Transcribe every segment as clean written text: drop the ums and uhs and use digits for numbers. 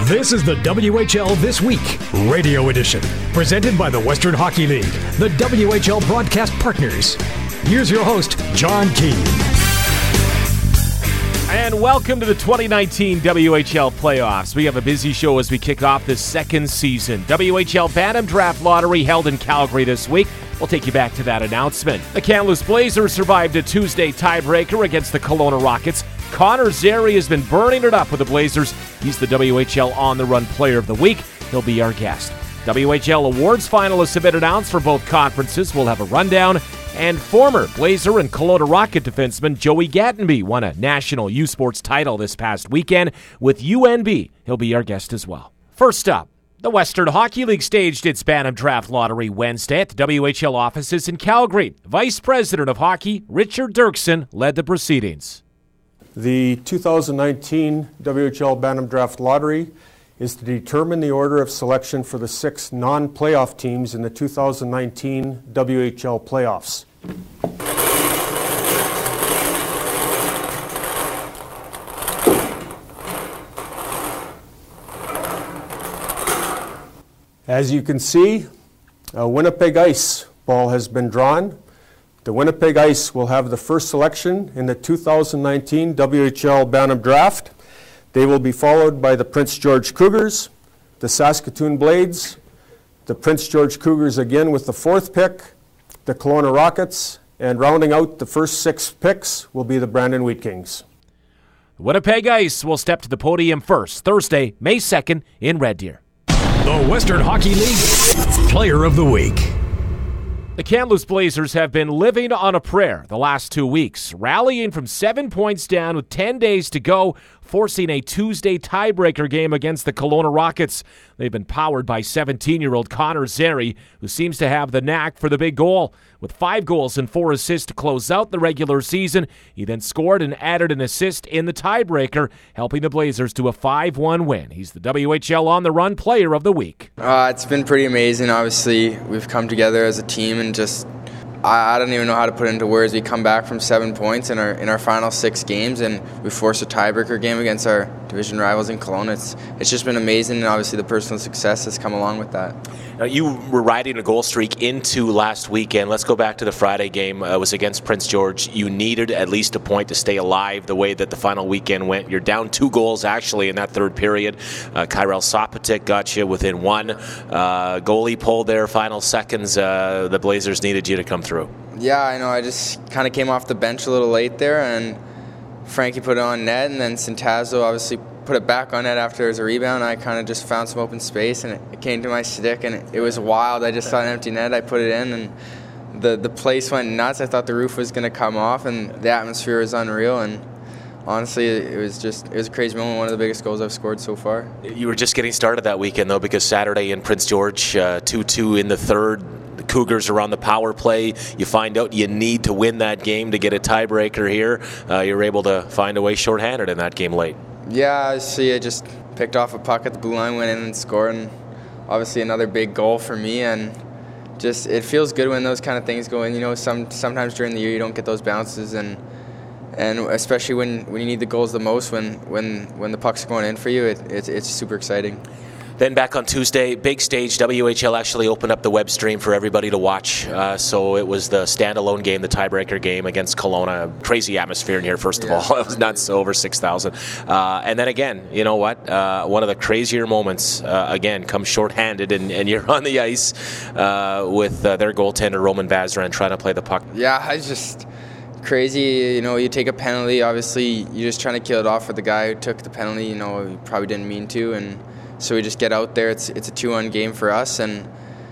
This is the WHL This Week Radio Edition, presented by the Western Hockey League, the WHL broadcast partners. Here's your host, John Keane. And welcome to the 2019 WHL playoffs. We have a busy show as we kick off this second season. WHL Bantam Draft Lottery held in Calgary this week. We'll take you back to that announcement. The Kamloops Blazers survived a Tuesday tiebreaker against the Kelowna Rockets. Connor Zary has been burning it up with the Blazers. He's the WHL On the Run Player of the Week. He'll be our guest. WHL awards finalists have been announced for both conferences. We'll have a rundown. And former Blazer and Kelowna Rocket defenseman Joey Gatenby won a national U Sports title this past weekend with UNB. He'll be our guest as well. First up, the Western Hockey League staged its Bantam Draft Lottery Wednesday at the WHL offices in Calgary. Vice President of Hockey Richard Dirksen led the proceedings. The 2019 WHL Bantam Draft Lottery is to determine the order of selection for the 6 non-playoff teams in the 2019 WHL playoffs. As you can see, a Winnipeg Ice ball has been drawn. The Winnipeg Ice will have the first selection in the 2019 WHL Bantam Draft. They will be followed by the Prince George Cougars, the Saskatoon Blades, the Prince George Cougars again with the 4th pick, the Kelowna Rockets, and rounding out the first 6 picks will be the Brandon Wheat Kings. The Winnipeg Ice will step to the podium first, Thursday, May 2nd in Red Deer. The Western Hockey League Player of the Week. The Kamloops Blazers have been living on a prayer the last 2 weeks, rallying from 7 points down with 10 days to go, forcing a Tuesday tiebreaker game against the Kelowna Rockets. They've been powered by 17-year-old Connor Zary, who seems to have the knack for the big goal. With 5 goals and 4 assists to close out the regular season, he then scored and added an assist in the tiebreaker, helping the Blazers to a 5-1 win. He's the WHL On the Run Player of the Week. It's been pretty amazing. Obviously, we've come together as a team and just I don't even know how to put it into words. We come back from 7 points in our final 6 games, and we forced a tiebreaker game against our division rivals in Kelowna. It's just been amazing, and obviously the personal success has come along with that. You were riding a goal streak into last weekend. Let's go back to the Friday game. It was against Prince George. You needed at least a point to stay alive the way that the final weekend went. You're down 2 goals, actually, in that third period. Kyrell Sopatik got you within 1. Goalie pulled there, final seconds. The Blazers needed you to come through. Yeah, I know. I just kind of came off the bench a little late there, and Frankie put it on net, and then Sintazzo obviously put it back on net after his rebound. I kind of just found some open space, and it came to my stick, and it was wild. I just saw an empty net. I put it in, and the place went nuts. I thought the roof was going to come off, and the atmosphere was unreal, and honestly, it was a crazy moment, one of the biggest goals I've scored so far. You were just getting started that weekend, though, because Saturday in Prince George, 2-2 in the third. The Cougars are on the power play. You find out you need to win that game to get a tiebreaker here. You're able to find a way shorthanded in that game late. Yeah, I just picked off a puck at the blue line, went in and scored, and obviously another big goal for me. And just it feels good when those kind of things go in. You know, sometimes during the year you don't get those bounces, and especially when you need the goals the most, when the puck's going in for you, it's super exciting. Then back on Tuesday, big stage, WHL actually opened up the web stream for everybody to watch. So it was the standalone game, the tiebreaker game against Kelowna. Crazy atmosphere in here, first of all. It was nuts, over 6,000. And then again, you know what? One of the crazier moments, again, comes shorthanded, and you're on the ice with their goaltender, Roman Vazran, trying to play the puck. Yeah, I just crazy. You know, you take a penalty, obviously you're just trying to kill it off for the guy who took the penalty. You know, he probably didn't mean to, and so we just get out there. It's a 2-1 game for us, and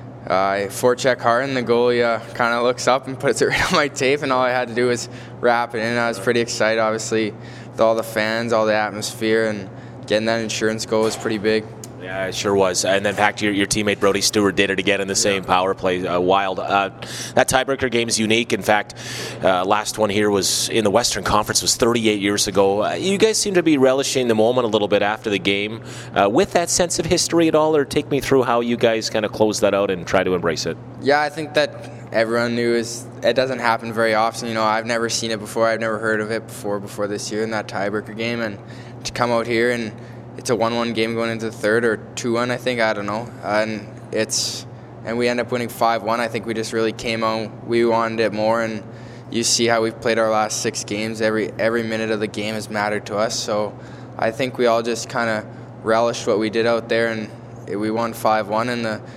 I forecheck hard, and the goalie kind of looks up and puts it right on my tape, and all I had to do was wrap it in. I was pretty excited, obviously, with all the fans, all the atmosphere, and getting that insurance goal was pretty big. Yeah, it sure was. And then, in fact, your teammate Brody Stewart did it again in the same power play. Wild. That tiebreaker game is unique. In fact, last one here was in the Western Conference, was 38 years ago. You guys seem to be relishing the moment a little bit after the game. With that sense of history at all, or take me through how you guys kind of close that out and try to embrace it? Yeah, I think that everyone knew it doesn't happen very often. You know, I've never seen it before. I've never heard of it before this year in that tiebreaker game. And to come out here and it's a 1-1 game going into the third, or 2-1, I think. I don't know. And we end up winning 5-1. I think we just really came out. We wanted it more, and you see how we've played our last 6 games. Every minute of the game has mattered to us. So I think we all just kind of relished what we did out there, and we won 5-1 in the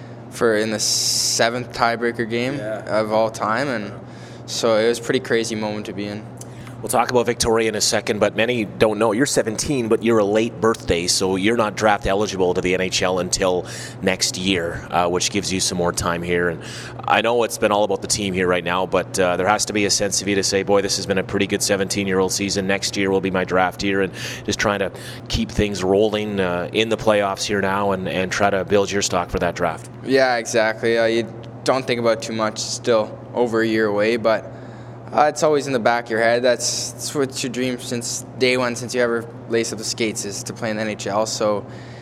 7th tiebreaker game of all time, and so it was a pretty crazy moment to be in. We'll talk about Victoria in a second, but many don't know. You're 17, but you're a late birthday, so you're not draft eligible to the NHL until next year, which gives you some more time here. And I know it's been all about the team here right now, but there has to be a sense of you to say, boy, this has been a pretty good 17-year-old season. Next year will be my draft year, and just trying to keep things rolling in the playoffs here now and try to build your stock for that draft. Yeah, exactly. You don't think about it too much, still over a year away, but it's always in the back of your head. That's what your dream since day one, since you ever laced up the skates, is to play in the NHL. So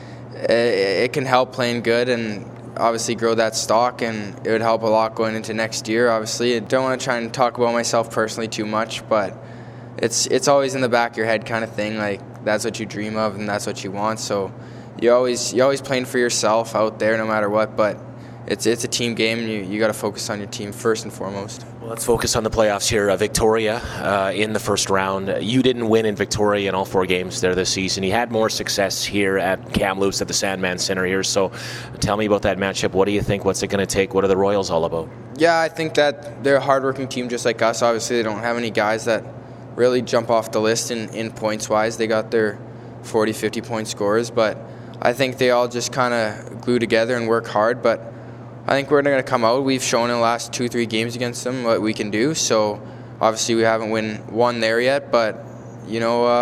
it can help playing good and obviously grow that stock, and it would help a lot going into next year. Obviously, I don't want to try and talk about myself personally too much, but it's always in the back of your head kind of thing. Like, that's what you dream of and that's what you want. So you're always playing for yourself out there no matter what, but it's a team game, and you got to focus on your team first and foremost. Well, let's focus on the playoffs here. Victoria in the first round. You didn't win in Victoria in all 4 games there this season. You had more success here at Kamloops at the Sandman Center here. So tell me about that matchup. What do you think? What's it going to take? What are the Royals all about? Yeah, I think that they're a hardworking team just like us. Obviously, they don't have any guys that really jump off the list in points-wise. They got their 40, 50-point scorers, but I think they all just kind of glue together and work hard. But I think we're going to come out. We've shown in the last 2-3 games against them what we can do. So obviously we haven't won there yet, but we've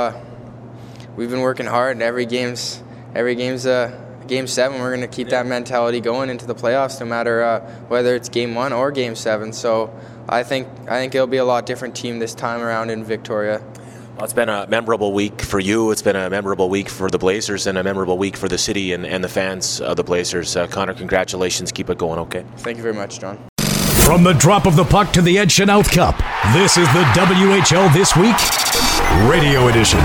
been working hard. Every game's Game 7. We're going to keep that mentality going into the playoffs, no matter whether it's Game 1 or Game 7. So I think it'll be a lot different team this time around in Victoria. Well, it's been a memorable week for you. It's been a memorable week for the Blazers and a memorable week for the city and the fans of the Blazers. Connor, congratulations. Keep it going, okay? Thank you very much, John. From the drop of the puck to the Ed Chenault Cup, this is the WHL This Week Radio Edition.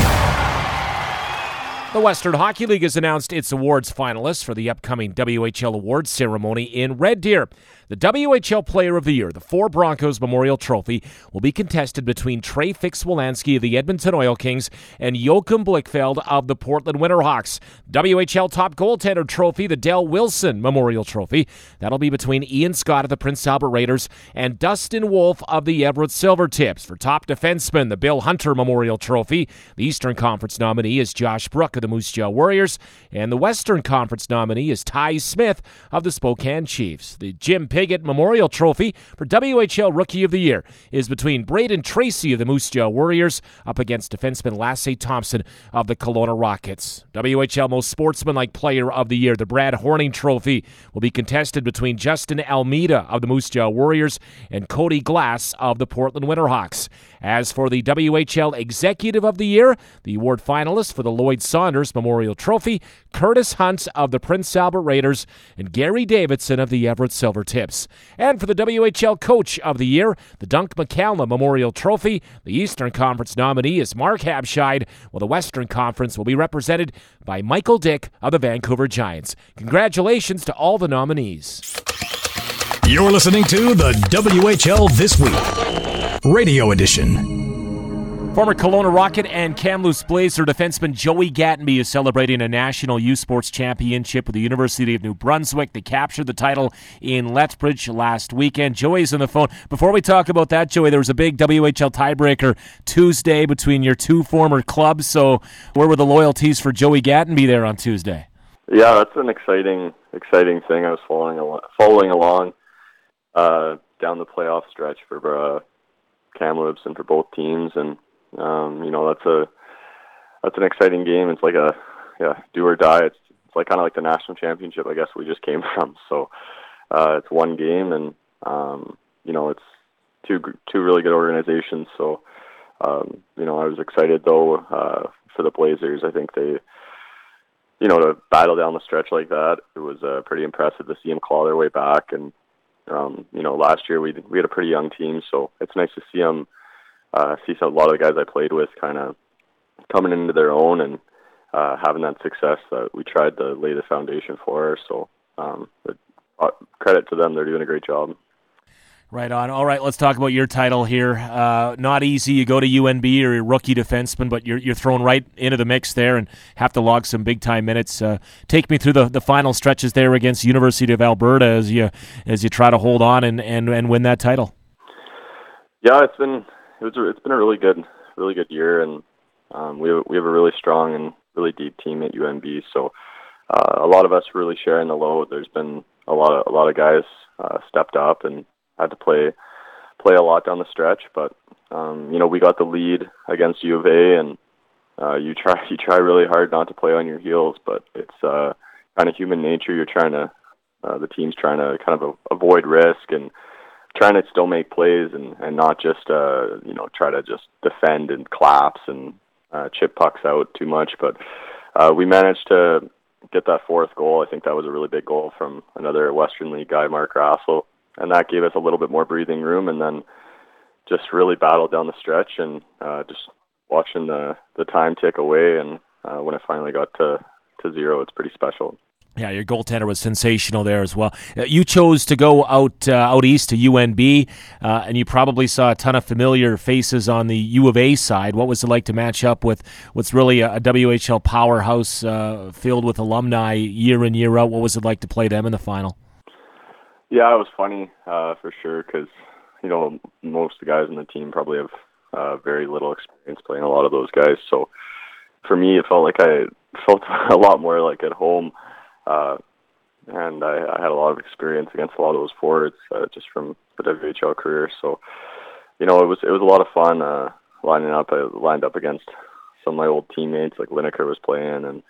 The Western Hockey League has announced its awards finalists for the upcoming WHL Awards ceremony in Red Deer. The WHL Player of the Year, the 4 Broncos Memorial Trophy, will be contested between Trey Fix-Wolanski of the Edmonton Oil Kings and Joachim Blichfeld of the Portland Winterhawks. WHL Top Goaltender Trophy, the Dale Wilson Memorial Trophy, that'll be between Ian Scott of the Prince Albert Raiders and Dustin Wolf of the Everett Silvertips. For Top Defenseman, the Bill Hunter Memorial Trophy, the Eastern Conference nominee is Josh Brook of the Moose Jaw Warriors, and the Western Conference nominee is Ty Smith of the Spokane Chiefs. The Jim Piggott Memorial Trophy for WHL Rookie of the Year is between Braden Tracy of the Moose Jaw Warriors up against defenseman Lasse Thompson of the Kelowna Rockets. WHL Most Sportsmanlike Player of the Year, the Brad Horning Trophy, will be contested between Justin Almeida of the Moose Jaw Warriors and Cody Glass of the Portland Winterhawks. As for the WHL Executive of the Year, the award finalists for the Lloyd Saunders Memorial Trophy, Curtis Hunt of the Prince Albert Raiders and Gary Davidson of the Everett Silvertips. And for the WHL Coach of the Year, the Dunk McCallum Memorial Trophy, the Eastern Conference nominee is Mark Habscheid, while the Western Conference will be represented by Michael Dick of the Vancouver Giants. Congratulations to all the nominees. You're listening to the WHL This Week Radio Edition. Former Kelowna Rocket and Kamloops Blazer defenseman Joey Gatenby is celebrating a National Youth Sports Championship with the University of New Brunswick. They captured the title in Lethbridge last weekend. Joey's on the phone. Before we talk about that, Joey, there was a big WHL tiebreaker Tuesday between your 2 former clubs. So where were the loyalties for Joey Gatenby there on Tuesday? Yeah, that's an exciting thing. I was following along down the playoff stretch for Kamloops and for both teams, and that's an exciting game. It's like a do or die. It's like kind of like the national championship, I guess, we just came from. So it's one game, and it's two really good organizations. So I was excited though for the Blazers. I think they, to battle down the stretch like that, it was pretty impressive to see them claw their way back. And last year we had a pretty young team, so it's nice to see them. See a lot of the guys I played with kind of coming into their own, and having that success that we tried to lay the foundation for. So credit to them. They're doing a great job. Right on. All right, let's talk about your title here. Not easy. You go to UNB, you're a rookie defenseman, but you're thrown right into the mix there and have to log some big-time minutes. Take me through the final stretches there against University of Alberta as you try to hold on and win that title. Yeah, it's been a really good year, and we have a really strong and really deep team at UNB. So a lot of us really sharing the load. There's been a lot of guys stepped up and had to play a lot down the stretch, but we got the lead against U of A, and you try really hard not to play on your heels, but it's kind of human nature. You're trying to the team's trying to kind of avoid risk and trying to still make plays and not just try to just defend and collapse and chip pucks out too much. But we managed to get that fourth goal. I think that was a really big goal from another Western League guy, Mark Rassel. And that gave us a little bit more breathing room, and then just really battled down the stretch and just watching the time tick away. And when it finally got to 0, it's pretty special. Yeah, your goaltender was sensational there as well. You chose to go out east to UNB, and you probably saw a ton of familiar faces on the U of A side. What was it like to match up with what's really a WHL powerhouse filled with alumni year in, year out? What was it like to play them in the final? Yeah, it was funny for sure because, most of the guys on the team probably have very little experience playing a lot of those guys. So for me, it felt like I felt a lot more like at home. And I had a lot of experience against a lot of those forwards just from the WHL career. So, it was a lot of fun lining up. I lined up against some of my old teammates, like Lineker was playing, and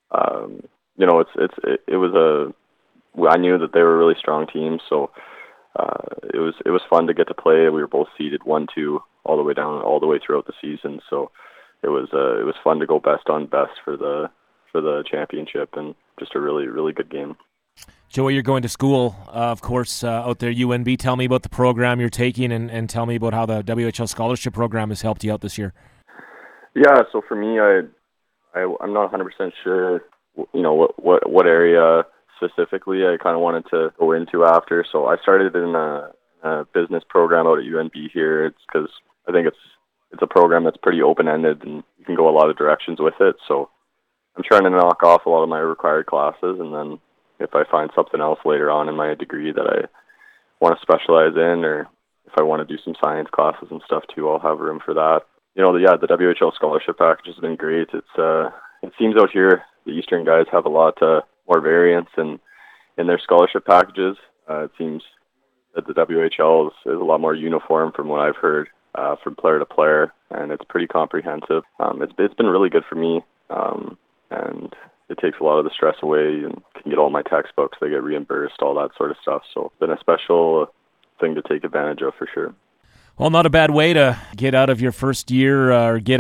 I knew that they were a really strong team, so it was fun to get to play. We were both seeded 1-2 all the way down, all the way throughout the season. So it was fun to go best on best for the championship, and just a really, really good game. Joey, you're going to school, of course, out there, UNB. Tell me about the program you're taking, and tell me about how the WHL scholarship program has helped you out this year. Yeah, so for me, I'm not 100% sure, what area specifically I kind of wanted to go into after. So I started in a business program out at UNB here. It's because I think it's a program that's pretty open-ended and you can go a lot of directions with it. So I'm trying to knock off a lot of my required classes, and then if I find something else later on in my degree that I want to specialize in, or if I want to do some science classes and stuff too, I'll have room for that. The WHL scholarship package has been great. It seems out here the Eastern guys have a lot more variance in their scholarship packages. It seems that the WHL is a lot more uniform from what I've heard from player to player, and it's pretty comprehensive. It's been really good for me, and it takes a lot of the stress away, and can get all my textbooks, they get reimbursed, all that sort of stuff. So it's been a special thing to take advantage of for sure. Well, not a bad way to get out of your first year of the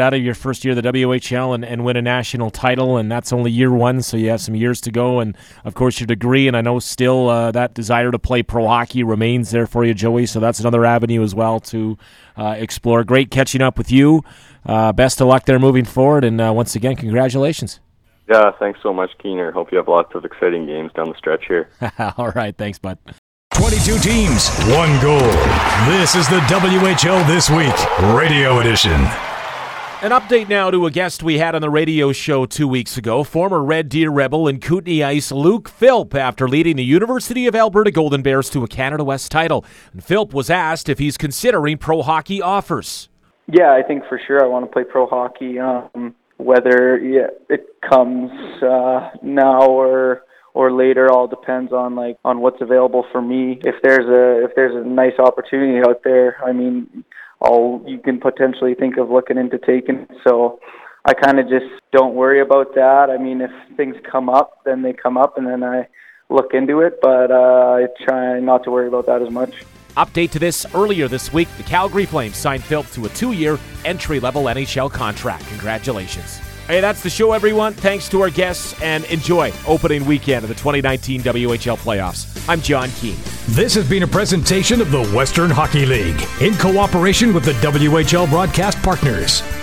WHL and win a national title, and that's only year one, so you have some years to go, and of course your degree, and I know still that desire to play pro hockey remains there for you, Joey, so that's another avenue as well to explore. Great catching up with you. Best of luck there moving forward, and once again, congratulations. Yeah, thanks so much, Keener. Hope you have lots of exciting games down the stretch here. All right, thanks, bud. 22 teams, one goal. This is the WHL This Week, Radio Edition. An update now to a guest we had on the radio show 2 weeks ago, former Red Deer Rebel and Kootenay Ice Luke Philp, after leading the University of Alberta Golden Bears to a Canada West title. And Philp was asked if he's considering pro hockey offers. Yeah, I think for sure I want to play pro hockey. Whether it comes now or later, all depends on what's available for me. If there's a nice opportunity out there, I mean, you can potentially think of looking into taking it. So I kind of just don't worry about that. I mean, if things come up, then they come up, and then I look into it. But I try not to worry about that as much. Update to this: earlier this week, the Calgary Flames signed Philp to a 2-year entry-level NHL contract. Congratulations. Hey, that's the show, everyone. Thanks to our guests, and enjoy opening weekend of the 2019 WHL playoffs. I'm John Keane. This has been a presentation of the Western Hockey League in cooperation with the WHL broadcast partners.